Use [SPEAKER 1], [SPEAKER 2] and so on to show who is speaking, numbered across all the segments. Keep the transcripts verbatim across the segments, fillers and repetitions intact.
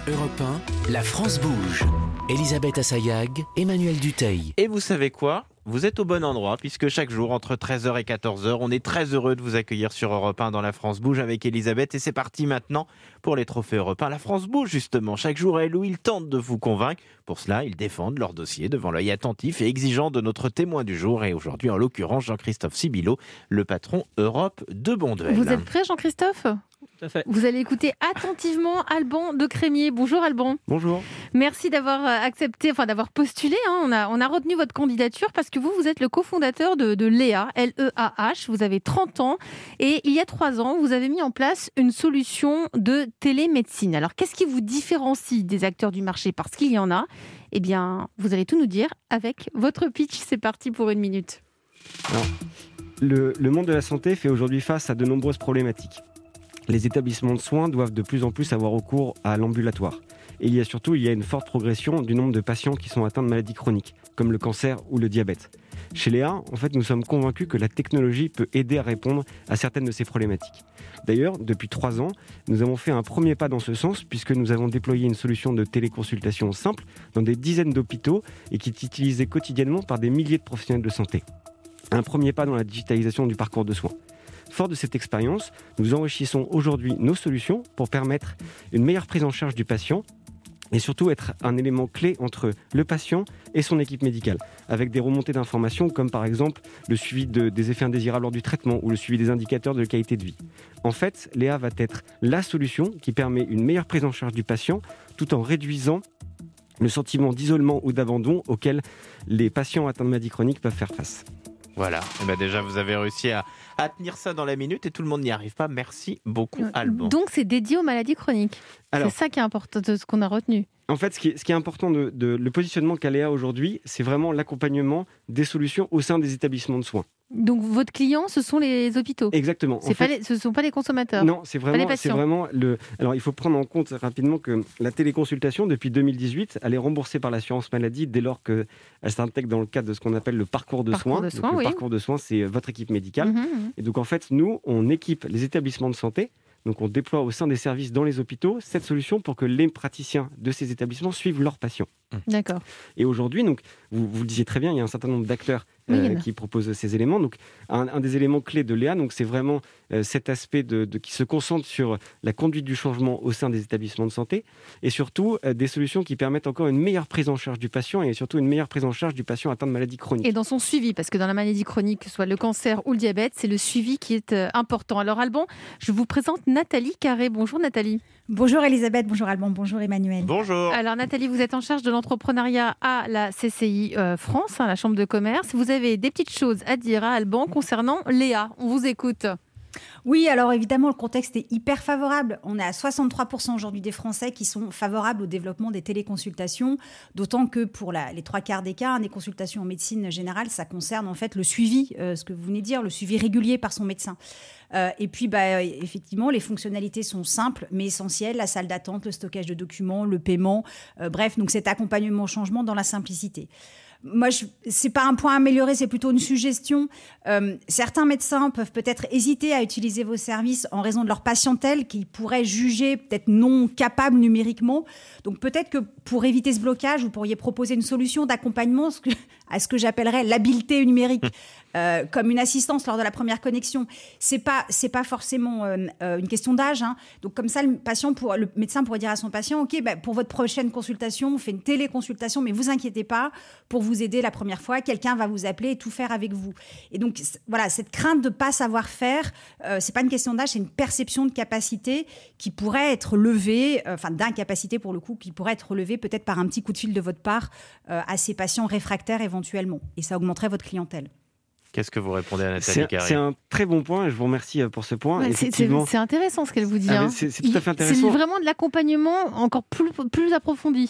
[SPEAKER 1] Europe un, la France bouge. Elisabeth Assayag, Emmanuel Dutheil.
[SPEAKER 2] Et vous savez quoi ? Vous êtes au bon endroit, puisque chaque jour, entre treize heures et quatorze heures, on est très heureux de vous accueillir sur Europe un dans La France bouge avec Elisabeth. Et c'est parti maintenant pour les trophées Europe un. La France bouge, justement. Chaque jour, elle ou il tente de vous convaincre. Pour cela, ils défendent leur dossier devant l'œil attentif et exigeant de notre témoin du jour. Et aujourd'hui, en l'occurrence, Jean-Christophe Sibilo, le patron Europe de Bonduelle.
[SPEAKER 3] Vous êtes prêt, Jean-Christophe ?
[SPEAKER 4] Tout à fait.
[SPEAKER 3] Vous allez écouter attentivement Alban de Crémier. Bonjour Alban.
[SPEAKER 4] Bonjour.
[SPEAKER 3] Merci d'avoir accepté, enfin d'avoir postulé. Hein. On a, on a retenu votre candidature parce que vous, vous êtes le cofondateur de, de L E A, L E A H. Vous avez trente ans et il y a trois ans, vous avez mis en place une solution de télémédecine. Alors, qu'est-ce qui vous différencie des acteurs du marché ? Parce qu'il y en a. Eh bien, vous allez tout nous dire avec votre pitch. C'est parti pour une minute.
[SPEAKER 4] Alors, le, le monde de la santé fait aujourd'hui face à de nombreuses problématiques. Les établissements de soins doivent de plus en plus avoir recours à l'ambulatoire. Et il y a surtout il y a une forte progression du nombre de patients qui sont atteints de maladies chroniques, comme le cancer ou le diabète. Chez L E A, en fait, nous sommes convaincus que la technologie peut aider à répondre à certaines de ces problématiques. D'ailleurs, depuis trois ans, nous avons fait un premier pas dans ce sens, puisque nous avons déployé une solution de téléconsultation simple dans des dizaines d'hôpitaux et qui est utilisée quotidiennement par des milliers de professionnels de santé. Un premier pas dans la digitalisation du parcours de soins. Fort de cette expérience, nous enrichissons aujourd'hui nos solutions pour permettre une meilleure prise en charge du patient et surtout être un élément clé entre le patient et son équipe médicale, avec des remontées d'informations comme par exemple le suivi de, des effets indésirables lors du traitement ou le suivi des indicateurs de qualité de vie. En fait, L E A va être la solution qui permet une meilleure prise en charge du patient tout en réduisant le sentiment d'isolement ou d'abandon auquel les patients atteints de maladies chroniques peuvent faire face.
[SPEAKER 2] Voilà, et ben déjà vous avez réussi à, à tenir ça dans la minute et tout le monde n'y arrive pas. Merci beaucoup Alban.
[SPEAKER 3] Donc c'est dédié aux maladies chroniques. Alors, c'est ça qui est important de ce qu'on a retenu.
[SPEAKER 4] En fait, ce qui est, ce qui est important de, de le positionnement qu'a L E A aujourd'hui, c'est vraiment l'accompagnement des solutions au sein des établissements de soins.
[SPEAKER 3] Donc votre client, ce sont les hôpitaux.
[SPEAKER 4] Exactement.
[SPEAKER 3] C'est pas fait, les, ce ne sont pas les consommateurs.
[SPEAKER 4] Non, c'est vraiment, c'est vraiment le. Alors il faut prendre en compte rapidement que la téléconsultation depuis deux mille dix-huit, elle est remboursée par l'assurance maladie dès lors qu'elle s'intègre dans le cadre de ce qu'on appelle le parcours de
[SPEAKER 3] parcours
[SPEAKER 4] soins.
[SPEAKER 3] De soins
[SPEAKER 4] donc,
[SPEAKER 3] oui.
[SPEAKER 4] Le parcours de soins, c'est votre équipe médicale.
[SPEAKER 3] Mmh, mmh.
[SPEAKER 4] Et donc en fait, nous, on équipe les établissements de santé. Donc on déploie au sein des services dans les hôpitaux cette solution pour que les praticiens de ces établissements suivent leurs patients.
[SPEAKER 3] D'accord.
[SPEAKER 4] Et aujourd'hui, donc, vous, vous le disiez très bien, il y a un certain nombre d'acteurs
[SPEAKER 3] oui,
[SPEAKER 4] euh, qui proposent ces éléments. Donc, un, un des éléments clés de L E A, donc, c'est vraiment euh, cet aspect de, de, qui se concentre sur la conduite du changement au sein des établissements de santé et surtout euh, des solutions qui permettent encore une meilleure prise en charge du patient et surtout une meilleure prise en charge du patient atteint de maladies chroniques.
[SPEAKER 3] Et dans son suivi, parce que dans la maladie chronique, que ce soit le cancer ou le diabète, c'est le suivi qui est euh, important. Alors Alban, je vous présente Nathalie Carré. Bonjour Nathalie.
[SPEAKER 5] Bonjour Elisabeth, bonjour Alban, bonjour Emmanuel.
[SPEAKER 2] Bonjour.
[SPEAKER 3] Alors Nathalie, vous êtes en charge de l'entrepreneuriat à la C C I euh, France, hein, la Chambre de commerce. Vous avez des petites choses à dire à Alban concernant L E A. On vous écoute.
[SPEAKER 5] Oui, alors évidemment, le contexte est hyper favorable. On est à soixante-trois pour cent aujourd'hui des Français qui sont favorables au développement des téléconsultations, d'autant que pour la, les trois quarts des cas, hein, des consultations en médecine générale, ça concerne en fait le suivi, euh, ce que vous venez de dire, le suivi régulier par son médecin. Euh, et puis, bah, effectivement, les fonctionnalités sont simples mais essentielles, la salle d'attente, le stockage de documents, le paiement, euh, bref, donc cet accompagnement au changement dans la simplicité. Moi, ce n'est pas un point à améliorer, c'est plutôt une suggestion. Euh, certains médecins peuvent peut-être hésiter à utiliser vos services en raison de leur patientèle qu'ils pourraient juger peut-être non capables numériquement. Donc peut-être que pour éviter ce blocage, vous pourriez proposer une solution d'accompagnement à ce que j'appellerais l'habileté numérique, euh, comme une assistance lors de la première connexion. Ce n'est pas, c'est pas forcément euh, une question d'âge. Hein. Donc comme ça, le, patient pour, le médecin pourrait dire à son patient, OK, bah, pour votre prochaine consultation, on fait une téléconsultation, mais vous inquiétez pas, pour vous aider la première fois, quelqu'un va vous appeler et tout faire avec vous. Et donc, voilà, cette crainte de ne pas savoir faire, euh, ce n'est pas une question d'âge, c'est une perception de capacité qui pourrait être levée, euh, enfin d'incapacité pour le coup, qui pourrait être levée peut-être par un petit coup de fil de votre part euh, à ces patients réfractaires éventuellement. Et ça augmenterait votre clientèle.
[SPEAKER 2] Qu'est-ce que vous répondez à Nathalie Carré ?
[SPEAKER 4] C'est un très bon point et je vous remercie pour ce point.
[SPEAKER 3] Ouais, Effectivement... c'est, c'est intéressant ce qu'elle vous dit.
[SPEAKER 4] Ah,
[SPEAKER 3] hein.
[SPEAKER 4] c'est, c'est tout à fait intéressant.
[SPEAKER 3] C'est vraiment de l'accompagnement encore plus, plus approfondi.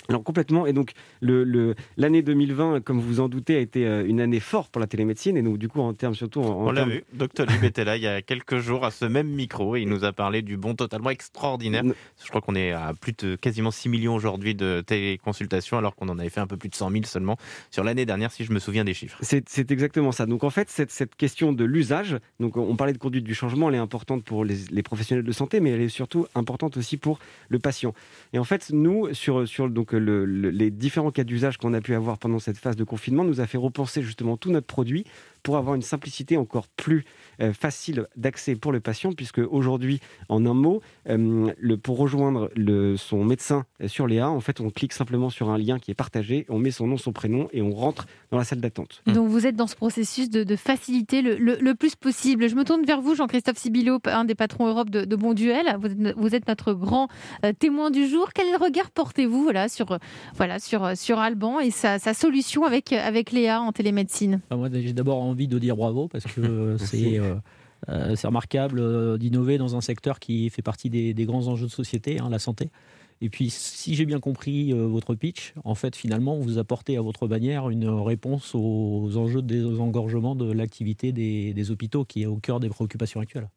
[SPEAKER 4] Alors complètement, et donc le, le, l'année deux mille vingt, comme vous en doutez, a été une année forte pour la télémédecine, et donc du coup en termes surtout... En, en
[SPEAKER 2] On l'a
[SPEAKER 4] termes...
[SPEAKER 2] vu, Doctolib était là il y a quelques jours à ce même micro, et il nous a parlé du bond totalement extraordinaire. Non. Je crois qu'on est à plus de quasiment six millions aujourd'hui de téléconsultations, alors qu'on en avait fait un peu plus de cent mille seulement sur l'année dernière, si je me souviens des chiffres.
[SPEAKER 4] C'est, c'est exactement ça. Donc en fait, cette, cette question de l'usage, donc on parlait de conduite du changement, elle est importante pour les, les professionnels de santé, mais elle est surtout importante aussi pour le patient. Et en fait, nous, sur, sur donc, Le, le, les différents cas d'usage qu'on a pu avoir pendant cette phase de confinement nous a fait repenser justement tout notre produit pour avoir une simplicité encore plus euh, facile d'accès pour le patient, puisque aujourd'hui, en un mot, euh, le, pour rejoindre le, son médecin sur Léa, en fait, on clique simplement sur un lien qui est partagé, on met son nom, son prénom et on rentre dans la salle d'attente.
[SPEAKER 3] Donc vous êtes dans ce processus de, de faciliter le, le, le plus possible. Je me tourne vers vous, Jean-Christophe Sibilo, un des patrons Europe de, de Bonduelle. Vous êtes, vous êtes notre grand euh, témoin du jour. Quel regard portez-vous voilà, sur, voilà, sur, sur Alban et sa, sa solution avec, avec Léa en télémédecine?
[SPEAKER 6] Enfin, moi, j'ai d'abord envie de dire bravo parce que c'est, euh, euh, c'est remarquable euh, d'innover dans un secteur qui fait partie des, des grands enjeux de société, hein, la santé. Et puis, si j'ai bien compris euh, votre pitch, en fait, finalement, vous apportez à votre bannière une réponse aux enjeux des engorgements de l'activité des, des hôpitaux qui est au cœur des préoccupations actuelles.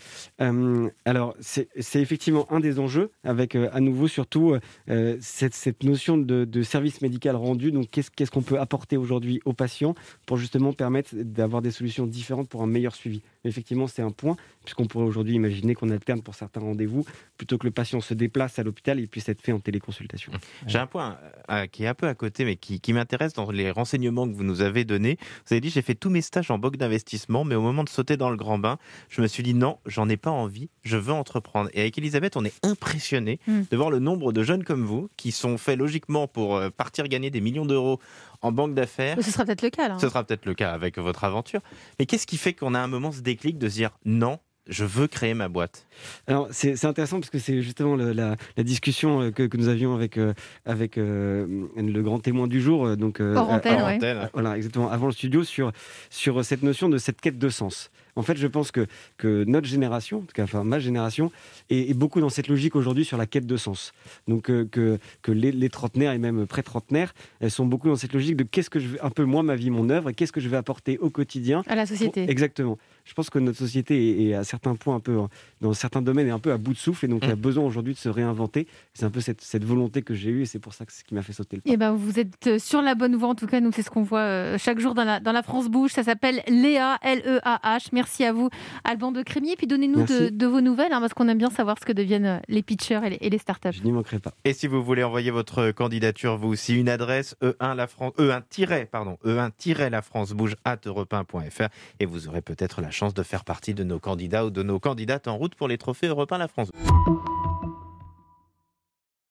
[SPEAKER 4] Euh, alors, c'est, c'est effectivement un des enjeux, avec euh, à nouveau surtout euh, cette, cette notion de, de service médical rendu. Donc, qu'est-ce, qu'est-ce qu'on peut apporter aujourd'hui aux patients pour justement permettre d'avoir des solutions différentes pour un meilleur suivi. Effectivement, c'est un point, puisqu'on pourrait aujourd'hui imaginer qu'on alterne pour certains rendez-vous, plutôt que le patient se déplace à l'hôpital et puisse être fait en téléconsultation.
[SPEAKER 2] J'ai un point euh, qui est un peu à côté, mais qui, qui m'intéresse dans les renseignements que vous nous avez donnés. Vous avez dit, j'ai fait tous mes stages en banque d'investissement, mais au moment de sauter dans le grand bain, je me suis dit non, j'en ai pas envie, je veux entreprendre. Et avec Elisabeth, on est impressionnés mm. de voir le nombre de jeunes comme vous qui sont faits logiquement pour partir gagner des millions d'euros en banque d'affaires.
[SPEAKER 3] Ce sera peut-être le cas, là.
[SPEAKER 2] Ce sera peut-être le cas avec votre aventure. Mais qu'est-ce qui fait qu'on a un moment ce déclic de se dire non, je veux créer ma boîte?
[SPEAKER 4] Alors, c'est, c'est intéressant parce que c'est justement le, la, la discussion que, que nous avions avec, euh, avec euh, le grand témoin du jour. Donc, euh,
[SPEAKER 3] hors antenne,
[SPEAKER 2] euh,
[SPEAKER 3] ouais.
[SPEAKER 2] antenne.
[SPEAKER 4] Voilà, exactement, avant le studio, sur, sur cette notion de cette quête de sens. En fait, je pense que, que notre génération, en tout cas, enfin ma génération, est, est beaucoup dans cette logique aujourd'hui sur la quête de sens. Donc euh, que, que les, les trentenaires et même pré-trentenaires, elles sont beaucoup dans cette logique de qu'est-ce que je veux, un peu moi, ma vie, mon œuvre, et qu'est-ce que je vais apporter au quotidien
[SPEAKER 3] à la société.
[SPEAKER 4] Pour... Exactement. Je pense que notre société est, est à certains points un peu, dans certains domaines, est un peu à bout de souffle, et donc mmh. il y a besoin aujourd'hui de se réinventer. C'est un peu cette, cette volonté que j'ai eue, et c'est pour ça que c'est ce qui m'a fait sauter le pas.
[SPEAKER 3] Et ben, vous êtes sur la bonne voie, en tout cas, nous c'est ce qu'on voit chaque jour dans la, dans la France Bouge. Ça s'appelle Léa, L E A H. Merci à vous, Alban de Crémier. Et puis donnez-nous de, de vos nouvelles, hein, parce qu'on aime bien savoir ce que deviennent les pitchers et les, et les startups.
[SPEAKER 4] Je n'y manquerai pas.
[SPEAKER 2] Et si vous voulez envoyer votre candidature, vous aussi, une adresse E un la France, E un pardon, E un la France Bouge arobase europe un point f r, et vous aurez peut-être la chance de faire partie de nos candidats ou de nos candidates en route pour les trophées Europe un La France Bouge.